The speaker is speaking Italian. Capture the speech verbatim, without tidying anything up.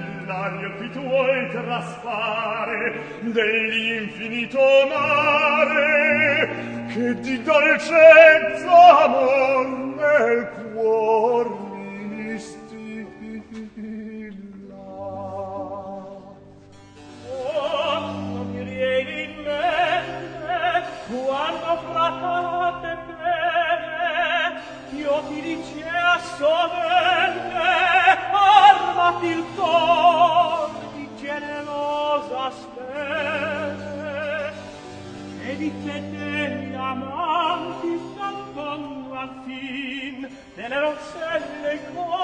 l'aria qui tuoi traspare dell'infinito mare che di dolcezza amor nel cuor mi stilla. Oh, non mi viene in mente quando frattate bene io ti dicea sovente armati il cor di generosa spese e di te degli amanti tanto al fin delle rosselle cor